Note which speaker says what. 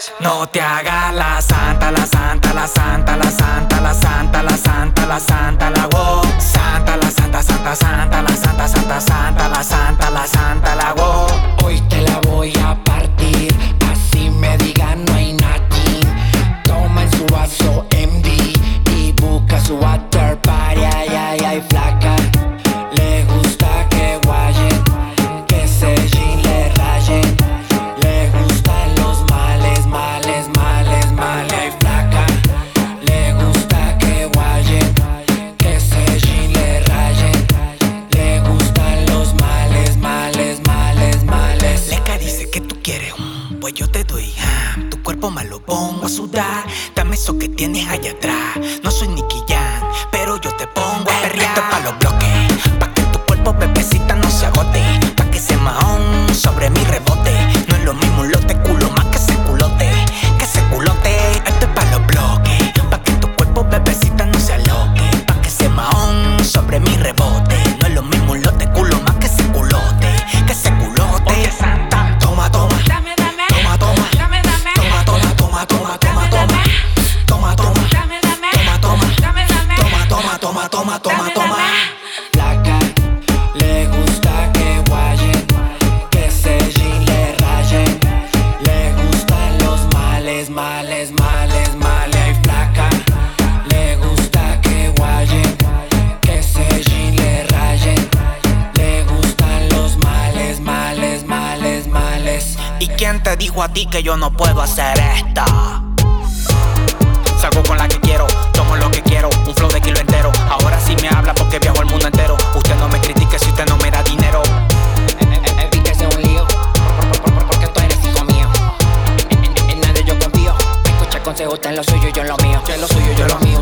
Speaker 1: No te hagas la santa, la santa, la santa, la santa, la santa, la santa, la santa, la wow. Santa, la santa, santa, santa, la santa, santa, santa, la santa, la santa, la wow.
Speaker 2: Hoy te la voy a partir, así me digan no hay nothing. Toma en su vaso MD y busca su water party. Ay, ay, ay, flaca. Le gusta que guayen, que ese jean le rayen. Le gustan los males, males, males, males. Ay, flaca. Le gusta que guayen, que ese jean le rayen. Le gustan los males, males, males, males.
Speaker 1: Leca dice que tú quieres pues yo te doy. Tu cuerpo me lo pongo a sudar. Dame eso que tienes allá atrás. No soy Nicky Jam, pero yo te pongo a perrear. Esto es pa' los bloques, pa' que tu cuerpo, bebecita, no se agote. Pa' que ese mahón sobre mi rebote. No es lo mismo un lote, culo más que ese culote. Que ese culote. Esto es pa' los bloques, pa' que tu cuerpo, bebecita, no se aloque. Pa' que ese mahón sobre mi rebote. No es lo mismo un lote, culo más que ese culote. Que ese culote. Oye, santa, toma, toma.
Speaker 3: Dame, dame.
Speaker 1: Toma, toma.
Speaker 3: Dame, dame.
Speaker 1: Toma, toma, toma, toma, toma, toma. Toma, toma.
Speaker 3: Dame, dame.
Speaker 1: Toma, toma.
Speaker 3: Dame, dame.
Speaker 1: Toma, toma, toma, toma, toma, toma.
Speaker 2: Flaca, le gusta que guayen, que ese jean le rayen. Le gustan los males, males, males, males. Ay, flaca, le gusta que guayen, que ese jean le rayen. Le gustan los males, males, males, males.
Speaker 1: ¿Y quién te dijo a ti que yo no puedo hacer esta? Salgo con la que quiero, tomo lo que quiero, un flow de kilo entero. Ahora sí me habla porque viajo al mundo entero. Usted no me critique si usted no me da dinero.
Speaker 2: El beat es un lío, porque tú eres hijo mío. En nadie yo confío. Escucha consejos, ten lo suyo, yo lo mío. Ten lo suyo, yo lo mío.